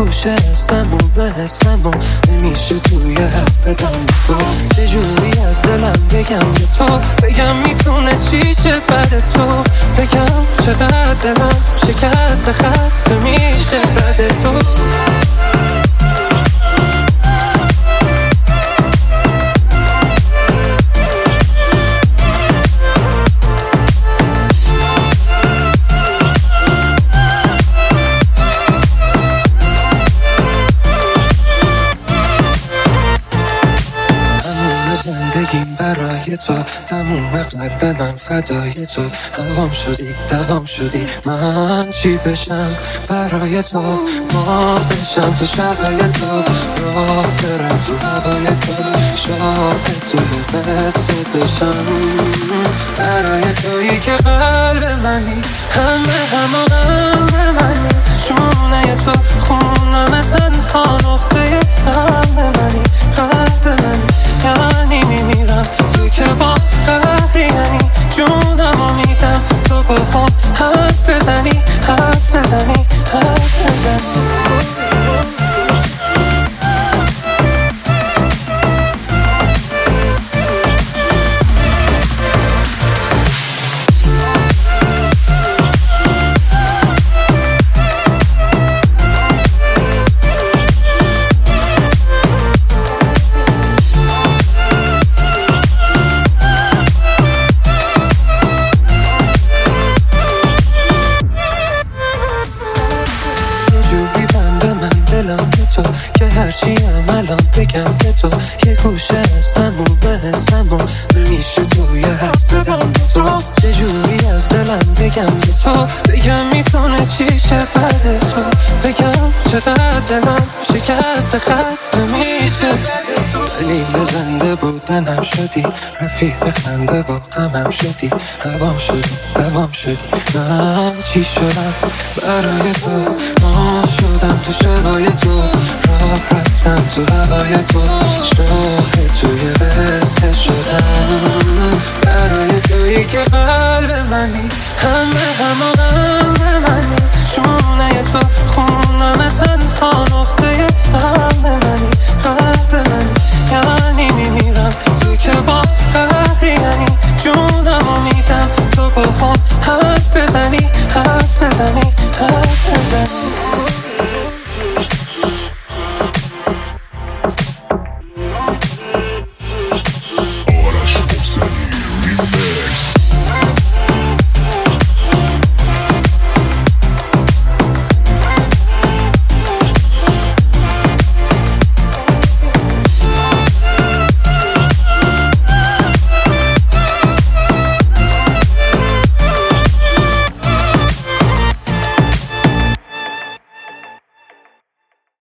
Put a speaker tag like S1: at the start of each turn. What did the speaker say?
S1: گوشه هستم و به حسم و نمیشه توی حرف بدم تو چجوری از دلم بگم به تو بگم میتونه چی شه بعد تو بگم چقدر دلم شکست خسته میشه بعد تو زندگیم برای تو تموم قلب من فدای تو دوام شدی من چی بشم برای تو ما بشم تو شبای تو راه برم تو هوای تو شاه توی قصه بشم برای تویی که قلب منی همه منی جونه تو خونم تنها نقطه قلب منی یعنی میمیرم تو که با قهری یعنی جونمو میدم تو با هم حرف بزنی تو که هرچی الان بگم به تو یه گوشه هستم و به حسم و نمیشه توی حرف بدم به تو چجوری از دلم بگم به تو بگم میتونه چی شه بعد تو بگم چقدر دلم شکست خسته میشه دلیل زنده بودنم شدی رفیق خنده و غمم شدی دوام شدی من چی شدم برای تو ما شدم تو شبای تو راه رفتم تو هوای تو شاه توی قصه شدم برای تویی که قلب منی همه منی جونه تو خونم